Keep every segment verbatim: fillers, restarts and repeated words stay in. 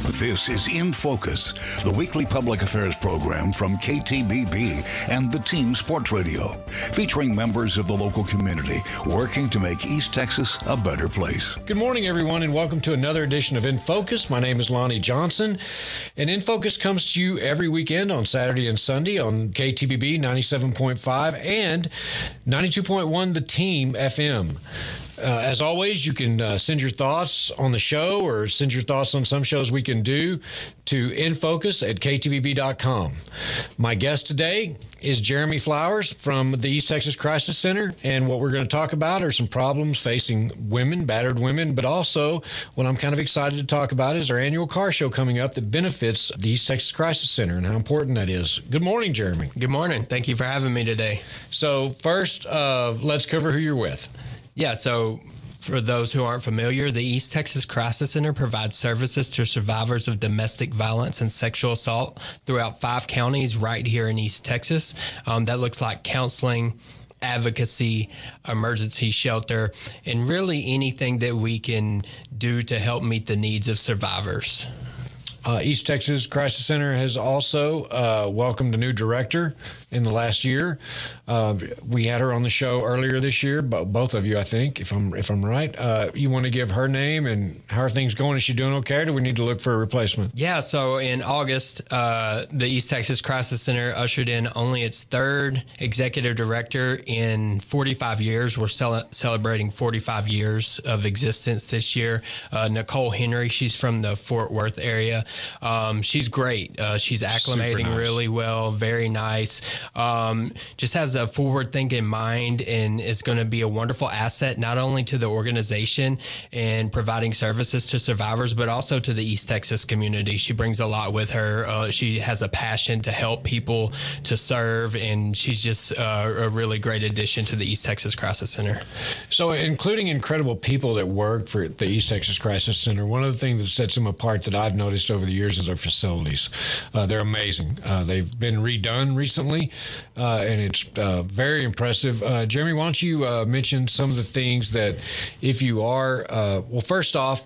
This is In Focus, the weekly public affairs program from K T B B and the Team Sports Radio, featuring members of the local community working to make East Texas a better place. Good morning, everyone, and welcome to another edition of In Focus. My name is Lonnie Johnson, and In Focus comes to you every weekend on Saturday and Sunday on K T B B ninety-seven point five and ninety-two point one The Team F M. Uh, as always, you can uh, send your thoughts on the show or send your thoughts on some shows we can do to infocus at k t b b dot com. My guest today is Jeremy Flowers from the East Texas Crisis Center, and what we're going to talk about are some problems facing women, battered women, but also what I'm kind of excited to talk about is our annual car show coming up that benefits the East Texas Crisis Center and how important that is. Good morning, Jeremy. Good morning. Thank you for having me today. So first, uh, let's cover who you're with. Yeah, so for those who aren't familiar, the East Texas Crisis Center provides services to survivors of domestic violence and sexual assault throughout five counties right here in East Texas. Um, that looks like counseling, advocacy, emergency shelter, and really anything that we can do to help meet the needs of survivors. Uh, East Texas Crisis Center has also uh, welcomed a new director in the last year. Uh, we had her on the show earlier this year, but both of you, I think, if I'm if I'm right. Uh, you want to give her name and how are things going? Is she doing okay, or do we need to look for a replacement? Yeah, so in August, uh, the East Texas Crisis Center ushered in only its third executive director in forty-five years. We're cel- celebrating forty-five years of existence this year. Uh, Nicole Henry, she's from the Fort Worth area. Um, she's great. Uh, she's acclimating nice. really well, very nice. Um, just has a forward-thinking mind and is going to be a wonderful asset not only to the organization and providing services to survivors, but also to the East Texas community. She brings a lot with her. Uh, she has a passion to help people, to serve, and she's just uh, a really great addition to the East Texas Crisis Center. So, including incredible people that work for the East Texas Crisis Center, one of the things that sets them apart that I've noticed over the years is their facilities. Uh, they're amazing. Uh, they've been redone recently, uh, and it's uh, very impressive. Uh, Jeremy, why don't you uh, mention some of the things that if you are, uh, well, first off,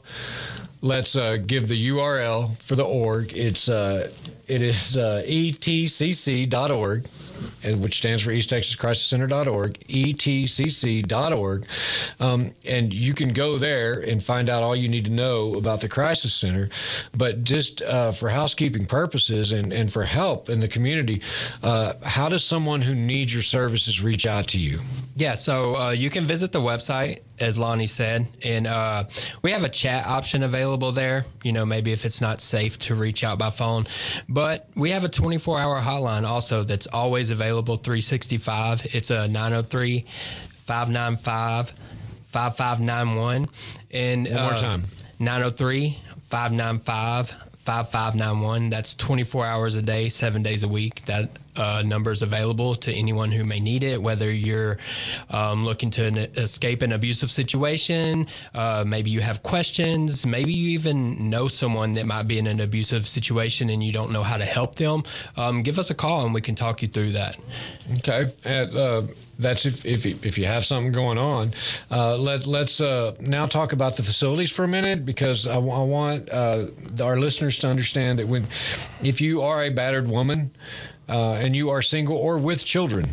let's uh, give the U R L for the org. It's uh, it is uh, e t c c dot org. Which stands for East Texas Crisis Center dot org, e t c c dot org. Um, and you can go there and find out all you need to know about the Crisis Center. But just uh, for housekeeping purposes and, and for help in the community, uh, how does someone who needs your services reach out to you? Yeah, so uh, you can visit the website, as Lonnie said, and uh, we have a chat option available there, you know, maybe if it's not safe to reach out by phone. But we have a twenty-four hour hotline also that's always available three sixty-five. It's a nine oh three, five nine five, five five nine one. And one more uh, time. nine oh three, five nine five, five five nine one. That's twenty-four hours a day, seven days a week. That uh, number is available to anyone who may need it, whether you're um, looking to an, escape an abusive situation, uh, maybe you have questions, maybe you even know someone that might be in an abusive situation and you don't know how to help them. Um, give us a call and we can talk you through that. Okay. And, uh, that's if, if if you have something going on. Uh, let, let's uh, now talk about the facilities for a minute, because I, I want uh, our listeners to understand that when if you are a battered woman uh, and you are single or with children,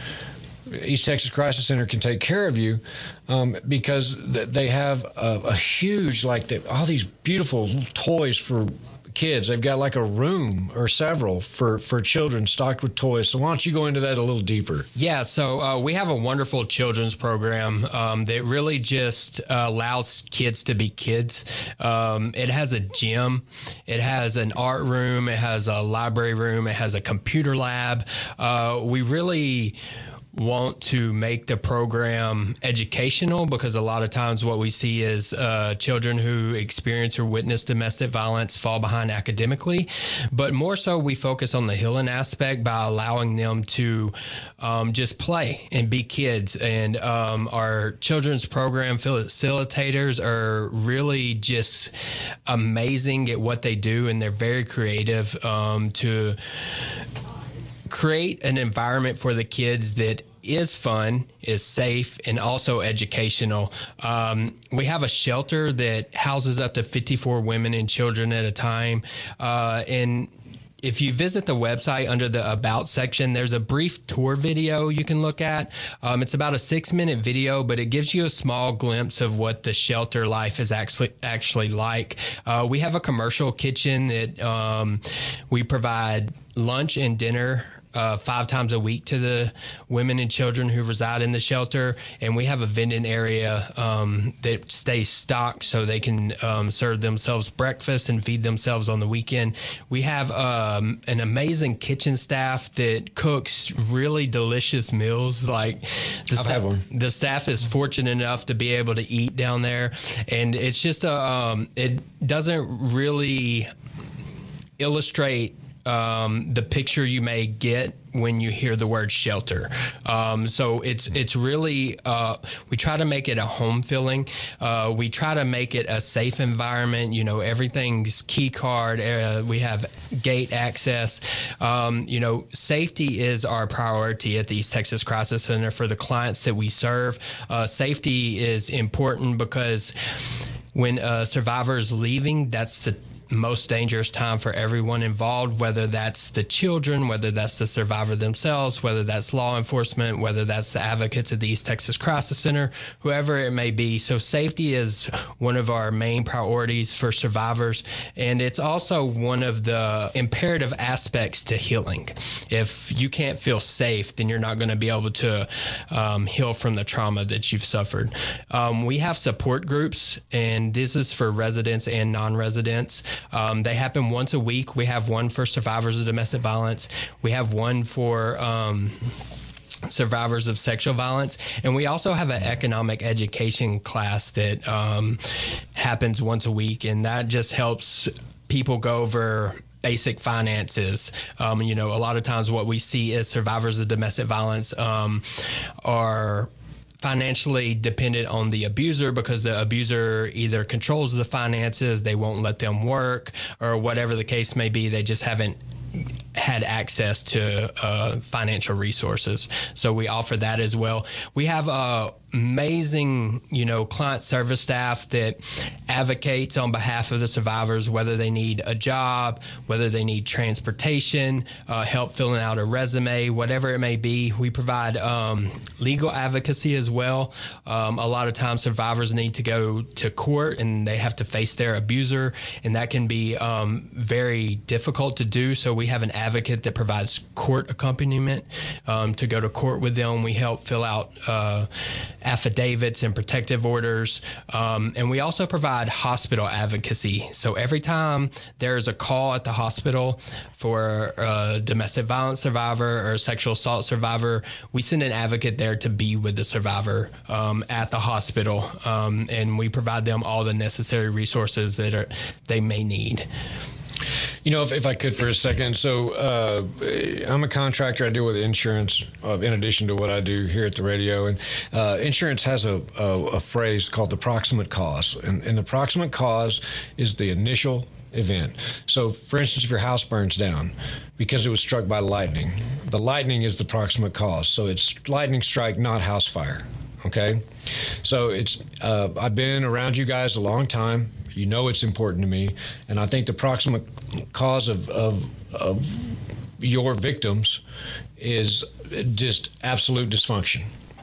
East Texas Crisis Center can take care of you um, because they have a, a huge, like the, all these beautiful toys for kids. They've got like a room or several for, for children stocked with toys. So why don't you go into that a little deeper? Yeah, so uh, we have a wonderful children's program um, that really just uh, allows kids to be kids. Um, it has a gym. It has an art room. It has a library room. It has a computer lab. Uh, we really want to make the program educational, because a lot of times what we see is uh, children who experience or witness domestic violence fall behind academically. But more so, we focus on the healing aspect by allowing them to um, just play and be kids. And um, our children's program facilitators are really just amazing at what they do, and they're very creative um, to create an environment for the kids that is fun, is safe, and also educational. Um, we have a shelter that houses up to fifty-four women and children at a time. Uh, and if you visit the website under the About section, there's a brief tour video you can look at. Um, it's about a six minute video, but it gives you a small glimpse of what the shelter life is actually actually like. Uh, we have a commercial kitchen that um, we provide lunch and dinner Uh, five times a week to the women and children who reside in the shelter. And we have a vending area um, that stays stocked so they can um, serve themselves breakfast and feed themselves on the weekend. We have um, an amazing kitchen staff that cooks really delicious meals. Like the, I've sta- had one. the staff is fortunate enough to be able to eat down there. And it's just a, um, it doesn't really illustrate Um, the picture you may get when you hear the word shelter. Um, so it's it's really, uh, we try to make it a home feeling. Uh, we try to make it a safe environment. You know, everything's key card. Uh, we have gate access. Um, you know, safety is our priority at the East Texas Crisis Center for the clients that we serve. Uh, safety is important because when a survivor is leaving, that's the most dangerous time for everyone involved, whether that's the children, whether that's the survivor themselves, whether that's law enforcement, whether that's the advocates at the East Texas Crisis Center, whoever it may be. So safety is one of our main priorities for survivors. And it's also one of the imperative aspects to healing. If you can't feel safe, then you're not going to be able to um, heal from the trauma that you've suffered. Um, we have support groups, and this is for residents and non-residents. Um, they happen once a week. We have one for survivors of domestic violence. We have one for um, survivors of sexual violence. And we also have an economic education class that um, happens once a week. And that just helps people go over basic finances. Um, you know, a lot of times what we see is survivors of domestic violence um, are financially dependent on the abuser because the abuser either controls the finances, they won't let them work, or whatever the case may be. They just haven't had access to uh, financial resources. So we offer that as well. We have a amazing, you know, client service staff that advocates on behalf of the survivors, whether they need a job, whether they need transportation, uh, help filling out a resume, whatever it may be. We provide um, legal advocacy as well. Um, a lot of times survivors need to go to court and they have to face their abuser, and that can be um, very difficult to do. So we have an advocate that provides court accompaniment um, to go to court with them. We help fill out uh, affidavits and protective orders. Um, and we also provide hospital advocacy. So every time there's a call at the hospital for a domestic violence survivor or a sexual assault survivor, we send an advocate there to be with the survivor um, at the hospital. Um, and we provide them all the necessary resources that are, they may need. You know, if, if I could for a second. So uh, I'm a contractor. I deal with insurance uh, in addition to what I do here at the radio. And uh, insurance has a, a, a phrase called the proximate cause. And, and the proximate cause is the initial event. So, for instance, if your house burns down because it was struck by lightning, the lightning is the proximate cause. So it's lightning strike, not house fire. Okay? So it's uh, I've been around you guys a long time. You know it's important to me, and I think the proximate cause of, of, of your victims is just absolute dysfunction.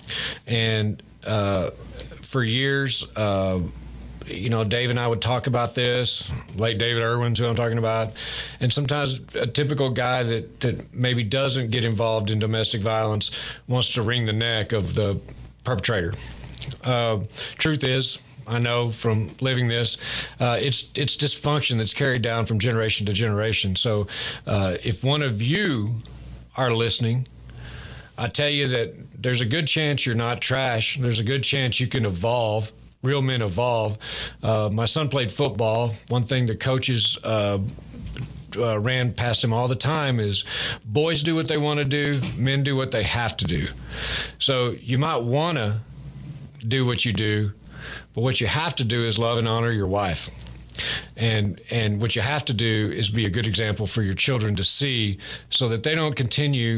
And uh, for years, uh, you know, Dave and I would talk about this, late David Irwin's who I'm talking about, and sometimes a typical guy that, that maybe doesn't get involved in domestic violence wants to wring the neck of the perpetrator. Uh, truth is, I know from living this, uh, it's it's dysfunction that's carried down from generation to generation. So uh, if one of you are listening, I tell you that there's a good chance you're not trash. There's a good chance you can evolve. Real men evolve. Uh, my son played football. One thing the coaches uh, uh, ran past him all the time is boys do what they want to do, men do what they have to do. So you might want to do what you do, but what you have to do is love and honor your wife. And and what you have to do is be a good example for your children to see so that they don't continue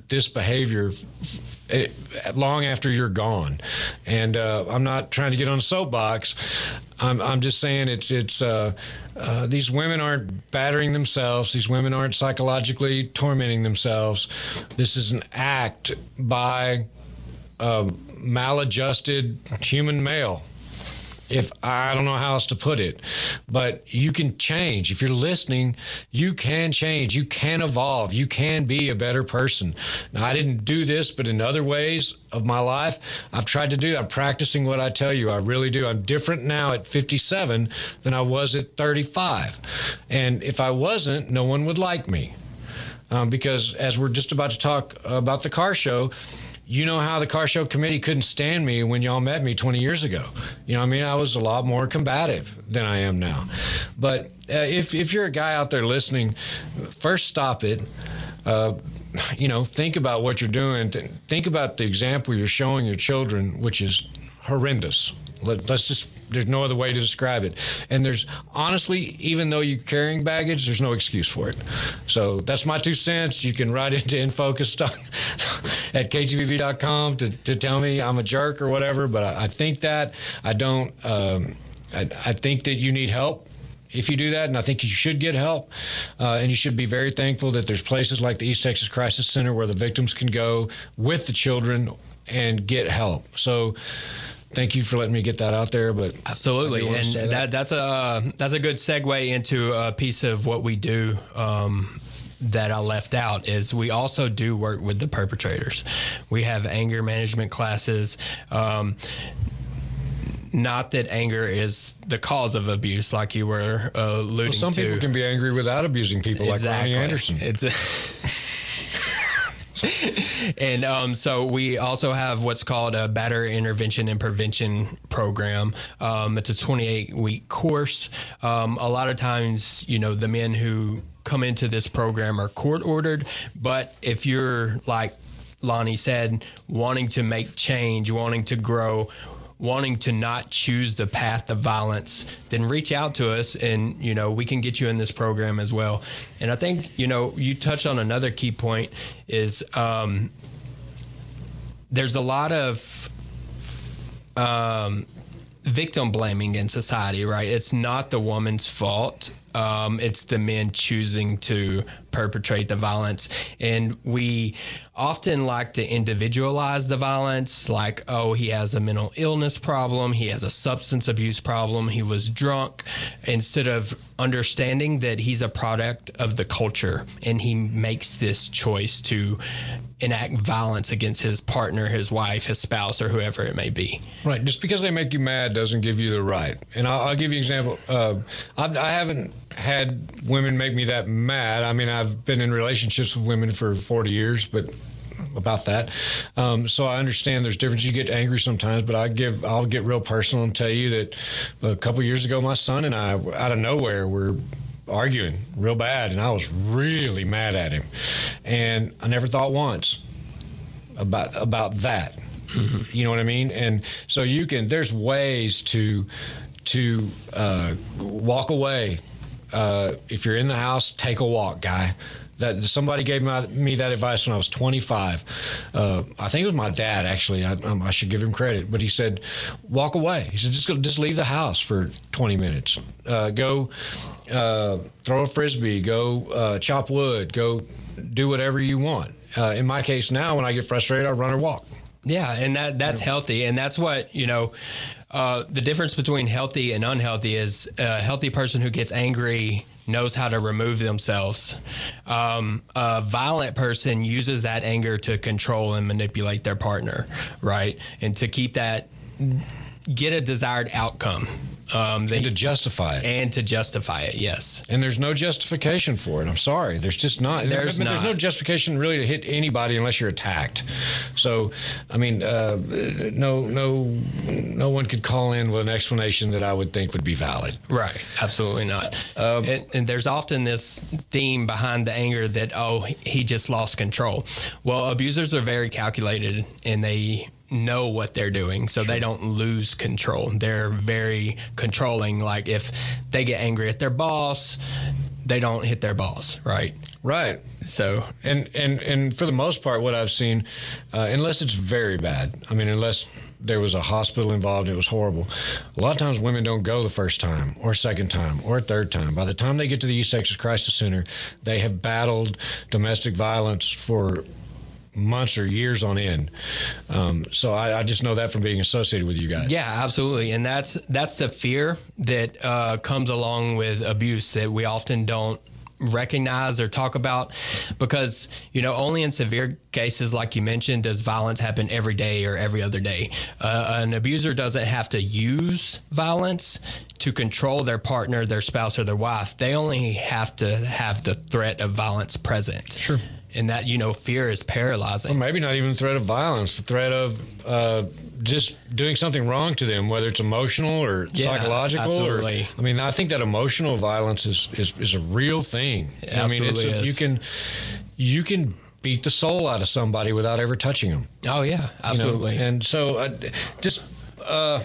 this behavior It, long after you're gone. And uh, I'm not trying to get on a soapbox. I'm, I'm just saying it's it's uh, uh, these women aren't battering themselves. These women aren't psychologically tormenting themselves. This is an act by a maladjusted human male. If I don't know how else to put it, but you can change. If you're listening, you can change. You can evolve. You can be a better person. Now, I didn't do this, but in other ways of my life, I've tried to do that. I'm practicing what I tell you. I really do. I'm different now at fifty-seven than I was at thirty-five. And if I wasn't, no one would like me. Um, because as we're just about to talk about the car show, you know how the car show committee couldn't stand me when y'all met me twenty years ago. You know what I mean? I was a lot more combative than I am now. But uh, if if you're a guy out there listening, first stop it. Uh, you know, think about what you're doing. Think about the example you're showing your children, which is horrendous. Let, let's just, there's no other way to describe it. And there's, honestly, even though you're carrying baggage, there's no excuse for it. So that's my two cents. You can write into infocus at k t b b dot com to, to tell me I'm a jerk or whatever, but I, I think that. I don't, um, I, I think that you need help if you do that, and I think you should get help. Uh, and you should be very thankful that there's places like the East Texas Crisis Center where the victims can go with the children and get help. So thank you for letting me get that out there. But absolutely, and that. that that's a that's a good segue into a piece of what we do um, that I left out is we also do work with the perpetrators. We have anger management classes. Um, Not that anger is the cause of abuse, like you were uh, alluding well, some to. Some people can be angry without abusing people, exactly. like Ronnie Anderson. It's a and um, so we also have what's called a battery intervention and prevention program. Um, it's a twenty-eight week course. Um, a lot of times, you know, the men who come into this program are court ordered, but if you're like Lonnie said, wanting to make change, wanting to grow, wanting to not choose the path of violence, then reach out to us and, you know, we can get you in this program as well. And I think, you know, you touched on another key point is um, there's a lot of um, victim blaming in society, right? It's not the woman's fault. Um, it's the men choosing to perpetrate the violence. And we often like to individualize the violence, like, oh, he has a mental illness problem, he has a substance abuse problem, he was drunk, instead of understanding that he's a product of the culture and he makes this choice to enact violence against his partner, his wife, his spouse, or whoever it may be. Right. Just because they make you mad doesn't give you the right. And I'll, I'll give you an example. Uh, I've, I haven't had women make me that mad. I mean, I've been in relationships with women for forty years, but about that. Um, so I understand there's difference. You get angry sometimes, but I give, I'll get real personal and tell you that a couple years ago, my son and I, out of nowhere, were arguing real bad, and I was really mad at him. And I never thought once about about that. Mm-hmm. You know what I mean? And so you can, there's ways to to uh, walk away. Uh, if you're in the house, take a walk, guy. That somebody gave my, me that advice when I was twenty-five. Uh, I think it was my dad, actually. I, um, I should give him credit. But he said, walk away. He said, just go, just leave the house for twenty minutes. Uh, go uh, throw a Frisbee. Go uh, chop wood. Go do whatever you want. Uh, in my case now, when I get frustrated, I run or walk. Yeah, and that that's healthy. And that's what, you know, uh, the difference between healthy and unhealthy is a healthy person who gets angry knows how to remove themselves. Um, a violent person uses that anger to control and manipulate their partner, right? And to keep that, get a desired outcome. Um, they, and to justify it. And to justify it, yes. And there's no justification for it. I'm sorry. There's just not. There's, I mean, not. there's no justification really to hit anybody unless you're attacked. So, I mean, uh, no no, no one could call in with an explanation that I would think would be valid. Right. Absolutely not. Um, and, and there's often this theme behind the anger that, oh, he just lost control. Well, abusers are very calculated, and they know what they're doing, so sure. They don't lose control. They're very controlling. Like if they get angry at their boss, they don't hit their boss, right? Right. So, and, and, and for the most part, what I've seen, uh, unless it's very bad, I mean, unless there was a hospital involved and it was horrible, a lot of times women don't go the first time or second time or third time. By the time they get to the East Texas Crisis Center, they have battled domestic violence for months or years on end. Um, so I, I just know that from being associated with you guys. Yeah, absolutely. And that's that's the fear that uh, comes along with abuse that we often don't recognize or talk about, because, you know, only in severe cases, like you mentioned, does violence happen every day or every other day. Uh, an abuser doesn't have to use violence to control their partner, their spouse, or their wife. They only have to have the threat of violence present. Sure. And that, you know, fear is paralyzing. Or maybe not even the threat of violence, the threat of uh, just doing something wrong to them, whether it's emotional or yeah, psychological. Absolutely. Or, I mean, I think that emotional violence is, is, is a real thing. It I mean, it's absolutely a, is. you can you can beat the soul out of somebody without ever touching them. Oh, yeah, absolutely. You know? And so uh, just uh,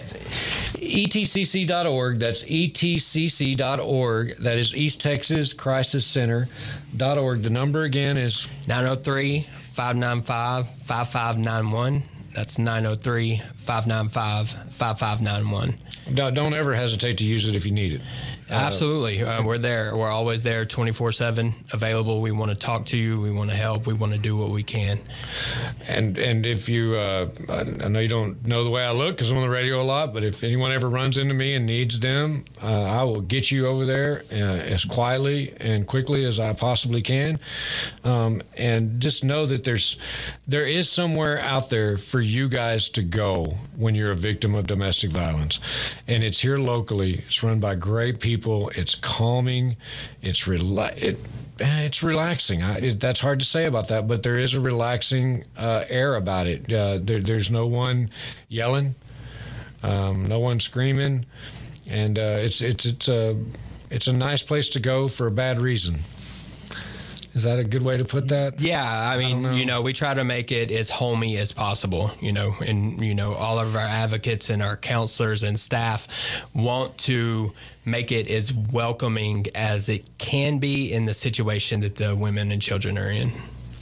E T C C dot org, that's E T C C dot org, that is East Texas Crisis Center dot org. The number again is nine oh three, five nine five, five five nine one. That's nine oh three, five nine five, five five nine one. Don't, don't ever hesitate to use it if you need it. Uh, Absolutely. Uh, we're there. We're always there, twenty-four seven, available. We want to talk to you. We want to help. We want to do what we can. And and if you, uh, I, I know you don't know the way I look because I'm on the radio a lot, but if anyone ever runs into me and needs them, uh, I will get you over there uh, as quietly and quickly as I possibly can. Um, and just know that there's there is somewhere out there for you guys to go when you're a victim of domestic violence. And it's here locally. It's run by great people. It's calming. It's rela- it, it's relaxing. I, it, that's hard to say about that, but there is a relaxing uh, air about it. Uh, there, there's no one yelling, um, no one screaming, and uh, it's it's it's a it's a nice place to go for a bad reason. Is that a good way to put that? Yeah, I mean, I know. you know, we try to make it as homey as possible, you know, and, you know, all of our advocates and our counselors and staff want to make it as welcoming as it can be in the situation that the women and children are in.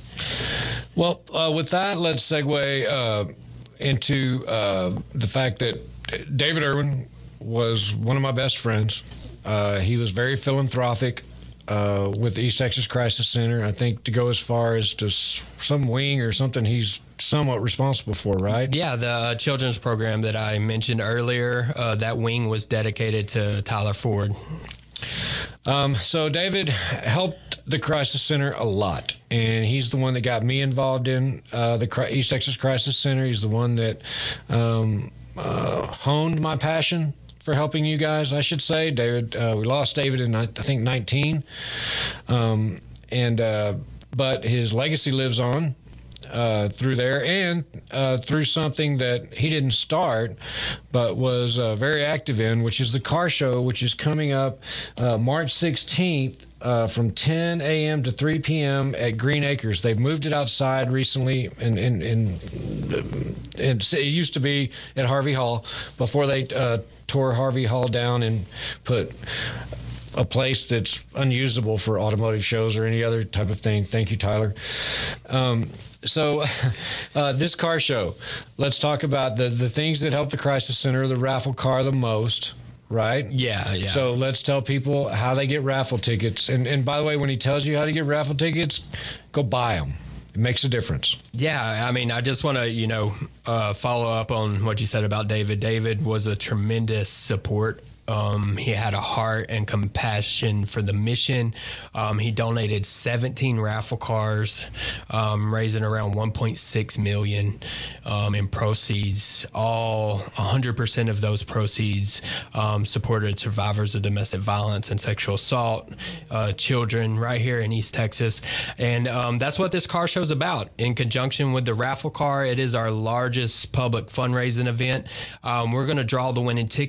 Well, uh, with that, let's segue uh, into uh, the fact that David Irwin was one of my best friends. Uh, he was very philanthropic. Uh, with the East Texas Crisis Center, I think to go as far as to s- some wing or something he's somewhat responsible for, right? Yeah, the uh, children's program that I mentioned earlier, uh, that wing was dedicated to Tyler Ford. Um, so David helped the Crisis Center a lot, and he's the one that got me involved in uh, the East Texas Crisis Center. He's the one that um, uh, honed my passion for helping you guys, I should say. David, uh, we lost David in, I think, nineteen. Um, and uh, but his legacy lives on uh, through there and uh, through something that he didn't start but was uh, very active in, which is the car show, which is coming up uh, March sixteenth. Uh, from ten a.m. to three p.m. at Green Acres. They've moved it outside recently, and, and, and, and it used to be at Harvey Hall before they uh, tore Harvey Hall down and put a place that's unusable for automotive shows or any other type of thing. Thank you, Tyler. Um, so uh, this car show, let's talk about the, the things that help the Crisis Center, the raffle car the most. Right? Yeah, yeah. So let's tell people how they get raffle tickets. And and by the way, when he tells you how to get raffle tickets, go buy them. It makes a difference. Yeah, I mean, I just want to, you know, uh, follow up on what you said about David. David was a tremendous support. Um, he had a heart and compassion for the mission. Um, he donated seventeen raffle cars, um, raising around one point six million dollars um, in proceeds. All one hundred percent of those proceeds um, supported survivors of domestic violence and sexual assault, uh, children right here in East Texas. And um, that's what this car show is about. In conjunction with the raffle car, it is our largest public fundraising event. Um, we're going to draw the winning ticket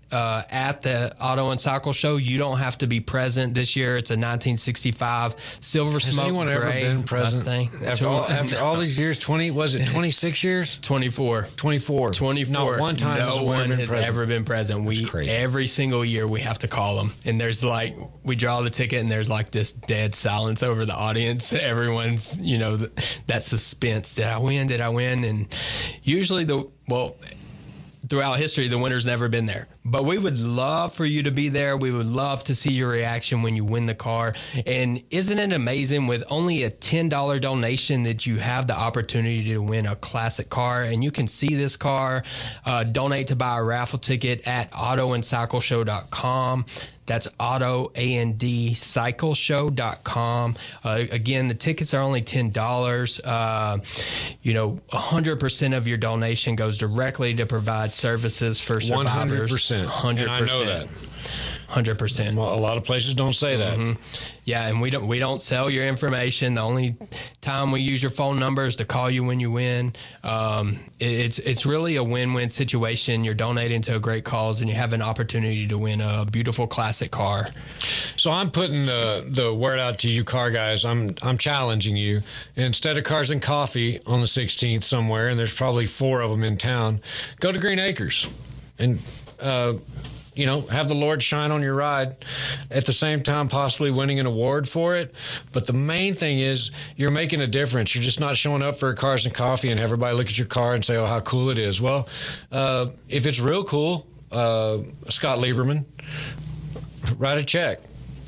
uh, at the Auto and Cycle Show. You don't have to be present this year. It's a nineteen sixty-five Silver Has Smoke anyone ever Gray been present Mustang. after all, after all these years? Twenty was it twenty-six years? twenty-four. Twenty-four. twenty-four. Not one time has no a winner one been has present. ever been present. We crazy. every single year we have to call them, and there's like we draw the ticket, and there's like this dead silence over the audience. Everyone's you know that suspense. Did I win? Did I win? And usually the well. Throughout history, the winner's never been there. But we would love for you to be there. We would love to see your reaction when you win the car. And isn't it amazing with only a ten dollars donation that you have the opportunity to win a classic car? And you can see this car, uh, donate to buy a raffle ticket at auto and cycle show dot com. That's auto and cycle show dot com. Uh, again, the tickets are only ten dollars. Uh, you know, one hundred percent of your donation goes directly to provide services for survivors. one hundred percent. one hundred percent. And I know that. one hundred percent. Well, a lot of places don't say that. Mm-hmm. Yeah, and we don't we don't sell your information. The only time we use your phone number is to call you when you win. Um, it, it's it's really a win-win situation. You're donating to a great cause, and you have an opportunity to win a beautiful classic car. So I'm putting the the word out to you, car guys. I'm I'm challenging you. Instead of Cars and Coffee on the sixteenth somewhere, and there's probably four of them in town, go to Green Acres, and. Uh, You know, have the Lord shine on your ride, at the same time possibly winning an award for it. But the main thing is you're making a difference. You're just not showing up for Cars and Coffee and have everybody look at your car and say, oh, how cool it is. Well, uh, if it's real cool, uh, Scott Lieberman, write a check.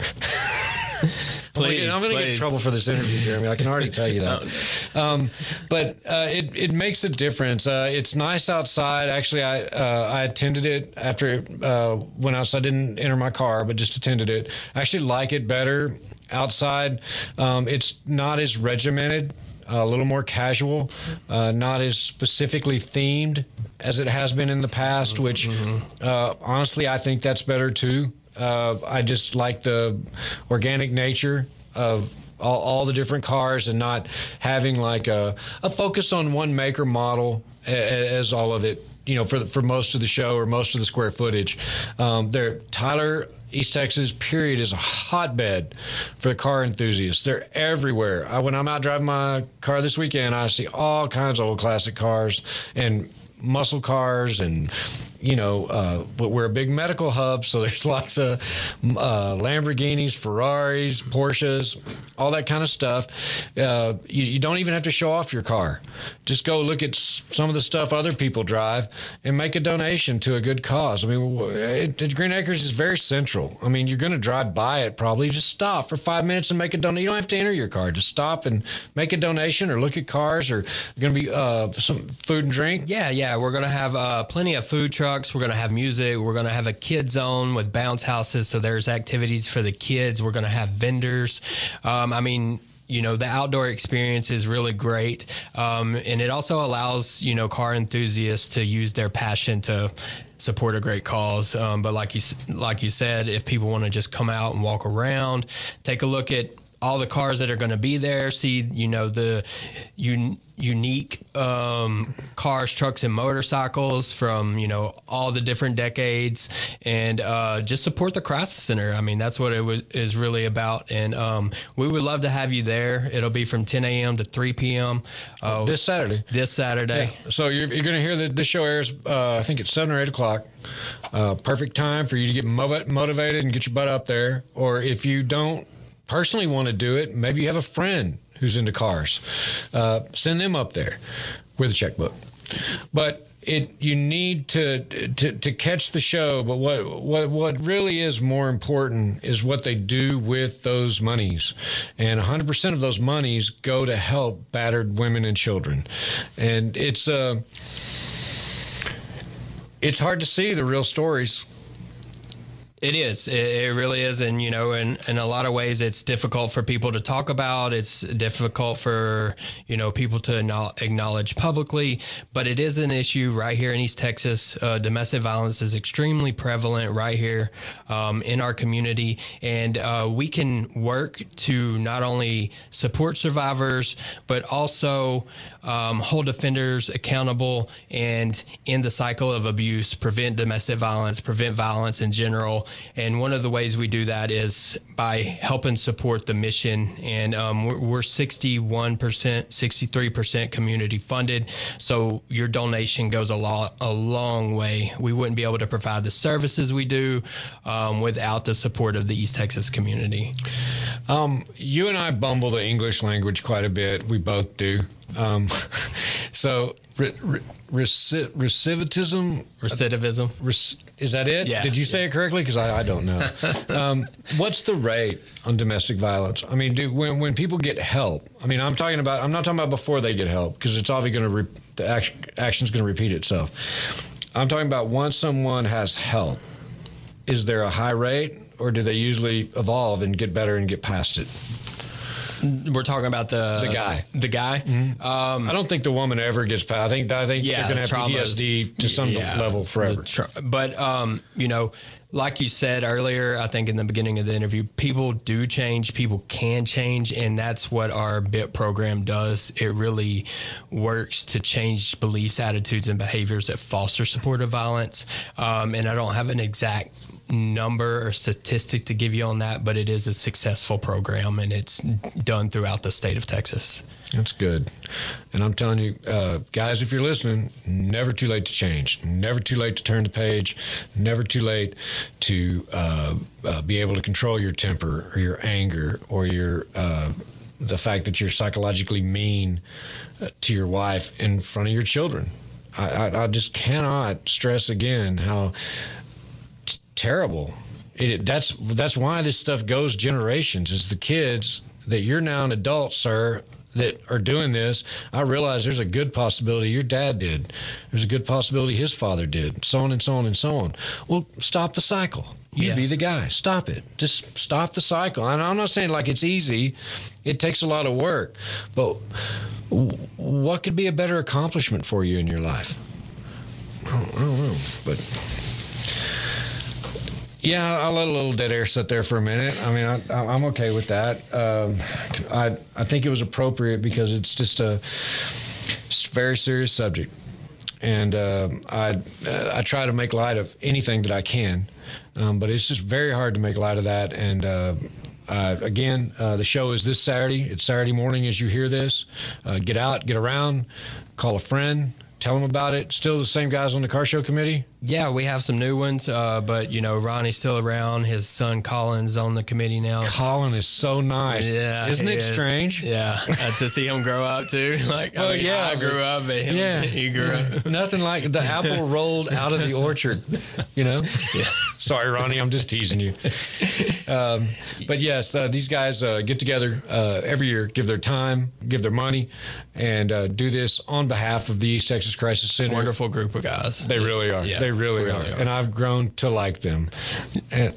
Please, I'm going to get in trouble for this interview, Jeremy. I can already tell you that. Um, but uh, it, it makes a difference. Uh, it's nice outside. Actually, I uh, I attended it after it uh, went outside. I didn't enter my car, but just attended it. I actually like it better outside. Um, it's not as regimented. A little more casual, uh, not as specifically themed as it has been in the past, which uh, honestly, I think that's better too. Uh, I just like the organic nature of all, all the different cars and not having like a, a focus on one make or model as all of it, you know, for the, for most of the show or most of the square footage. Um, there, Tyler, East Texas, period, is a hotbed for the car enthusiasts. They're everywhere. I, when I'm out driving my car this weekend, I see all kinds of old classic cars and muscle cars and, you know, uh, but we're a big medical hub, so there's lots of uh, Lamborghinis, Ferraris, Porsches, all that kind of stuff. Uh, you, you don't even have to show off your car. Just go look at some of the stuff other people drive and make a donation to a good cause. I mean, it, it, Green Acres is very central. I mean, you're going to drive by it probably. Just stop for five minutes and make a donation. You don't have to enter your car. Just stop and make a donation or look at cars, or going to be uh, some food and drink. Yeah, yeah. We're going to have uh, plenty of food trucks. We're going to have music. We're going to have a kid zone with bounce houses. So there's activities for the kids. We're going to have vendors. Um, I mean, you know, the outdoor experience is really great. Um, and it also allows, you know, car enthusiasts to use their passion to support a great cause. Um, but like you, like you said, if people want to just come out and walk around, take a look at all the cars that are going to be there, see, you know, the un- unique um, cars, trucks, and motorcycles from, you know, all the different decades, and uh, just support the Crisis Center. I mean, that's what it w- is really about. And um, we would love to have you there. It'll be from ten a.m. to three p.m. Uh, This Saturday. This Saturday. Yeah. So you're, you're going to hear that this show airs, uh, I think it's seven or eight o'clock. Uh, perfect time for you to get mo- motivated and get your butt up there. Or if you don't personally want to do it, maybe you have a friend who's into cars, uh, send them up there with a checkbook. But it you need to, to to catch the show. But what what what really is more important is what they do with those monies, and one hundred percent of those monies go to help battered women and children. And it's uh it's hard to see the real stories It is. It, it really is. And, you know, in, in a lot of ways, it's difficult for people to talk about. It's difficult for, you know, people to acknowledge publicly. But it is an issue right here in East Texas. Uh, domestic violence is extremely prevalent right here um, in our community. And uh, we can work to not only support survivors, but also um, hold offenders accountable and end the cycle of abuse, prevent domestic violence, prevent violence in general. And one of the ways we do that is by helping support the mission. And um, we're, we're sixty-one percent, sixty-three percent community funded. So your donation goes a, lot, a long way. We wouldn't be able to provide the services we do um, without the support of the East Texas community. Um, you and I bumble the English language quite a bit. We both do. Um, so re- re- reci- recidivism, recidivism, rec- is that it? Yeah. Did you say yeah. it correctly? Because I, I don't know. um, what's the rate on domestic violence? I mean, do, when when people get help, I mean, I'm talking about. I'm not talking about before they get help, because it's obviously going to re- the action action's going to repeat itself. I'm talking about once someone has help. Is there a high rate, or do they usually evolve and get better and get past it? We're talking about the the guy. The guy. Mm-hmm. Um, I don't think the woman ever gets past. I think I think yeah, they're going to have P T S D to some yeah, level forever. Tra- but um, you know, like you said earlier, I think in the beginning of the interview, people do change. People can change, and that's what our B I P program does. It really works to change beliefs, attitudes, and behaviors that foster supportive violence. Um, and I don't have an exact number or statistic to give you on that, but it is a successful program, and it's done throughout the state of Texas. That's good. And I'm telling you, uh, guys, if you're listening, never too late to change. Never too late to turn the page. Never too late to uh, uh, be able to control your temper or your anger or your uh, the fact that you're psychologically mean uh, to your wife in front of your children. I, I, I just cannot stress again how t- terrible it. That's that's why this stuff goes generations. It's the kids that you're now an adult, sir, that are doing this. I realize there's a good possibility your dad did. There's a good possibility his father did, so on and so on and so on. Well, stop the cycle. You yeah. be the guy. Stop it. Just stop the cycle. And I'm not saying like it's easy. It takes a lot of work. But what could be a better accomplishment for you in your life? I don't, I don't know. But yeah, I'll let a little dead air sit there for a minute. I mean, I, I'm okay with that. Um, I I think it was appropriate because it's just a, it's a very serious subject, and uh, I uh, I try to make light of anything that I can, um, but it's just very hard to make light of that. And uh, uh, again, uh, the show is this Saturday. It's Saturday morning as you hear this. Uh, get out, get around, call a friend. Tell them about it. Still the same guys on the car show committee? Yeah, we have some new ones, uh, but, you know, Ronnie's still around. His son Colin's on the committee now. Colin is so nice. Yeah. Isn't it is. strange? Yeah. Uh, to see him grow up, too. Like, I well, mean, yeah, I grew up, but him, yeah. he grew up. Nothing like the apple rolled out of the orchard, you know? Yeah. Sorry, Ronnie, I'm just teasing you. Um, but, yes, uh, these guys uh, get together uh, every year, give their time, give their money, and uh, do this on behalf of the East Texas Crisis Center. Wonderful group of guys. They Just, really are. Yeah, they really, really are. are. And I've grown to like them. And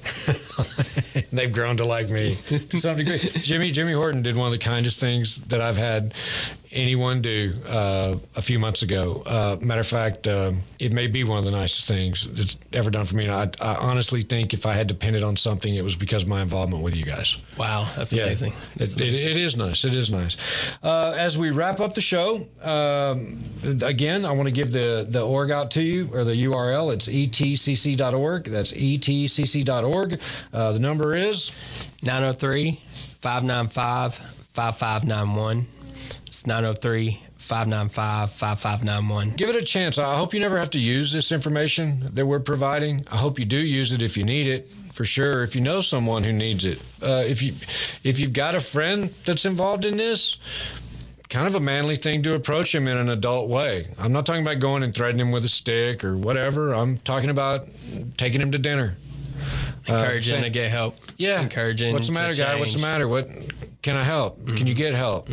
they've grown to like me to some degree. Jimmy Jimmy Horton did one of the kindest things that I've had anyone do uh, a few months ago. Uh, matter of fact, uh, it may be one of the nicest things that's ever done for me. And I, I honestly think if I had to pin it on something, it was because of my involvement with you guys. Wow, that's yeah, amazing. That's it, amazing. It, it is nice. It is nice. Uh, as we wrap up the show, um, again, I want to give the, the org out to you, or the U R L. It's E T C C dot org. That's E T C C dot org. Uh, the number is nine oh three, five nine five, five five nine one. It's nine oh three, five nine five, five five nine one. Give it a chance. I hope you never have to use this information that we're providing. I hope you do use it if you need it, for sure. If you know someone who needs it. Uh, if you, if you've got a friend that's involved in this, kind of a manly thing to approach him in an adult way. I'm not talking about going and threatening him with a stick or whatever. I'm talking about taking him to dinner. Encouraging uh, to get help. Yeah. Encouraging. What's the matter, guy? What's the matter? What can I help? Mm-hmm. Can you get help?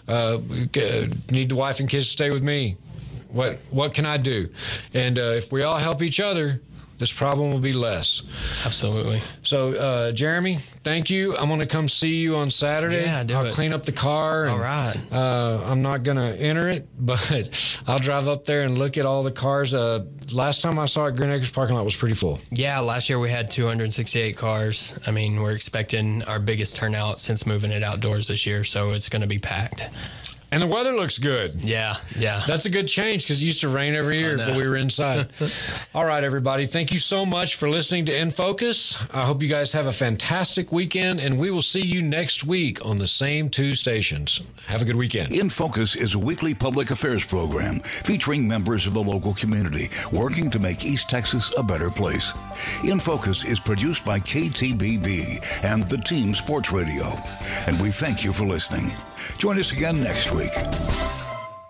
Mm-hmm. Uh, need the wife and kids to stay with me? What What can I do? And uh, if we all help each other, this problem will be less. Absolutely. So, uh, Jeremy, thank you. I'm going to come see you on Saturday. Yeah, do I'll it. clean up the car. And, All right. Uh, I'm not going to enter it, but I'll drive up there and look at all the cars. Uh, last time I saw it, Green Acres parking lot was pretty full. Yeah, last year we had two hundred sixty-eight cars. I mean, we're expecting our biggest turnout since moving it outdoors this year, so it's going to be packed. And the weather looks good. Yeah, yeah. That's a good change because it used to rain every year, but we were inside. All right, everybody. Thank you so much for listening to In Focus. I hope you guys have a fantastic weekend, and we will see you next week on the same two stations. Have a good weekend. In Focus is a weekly public affairs program featuring members of the local community working to make East Texas a better place. In Focus is produced by K T B B and the Team Sports Radio, and we thank you for listening. Join us again next week.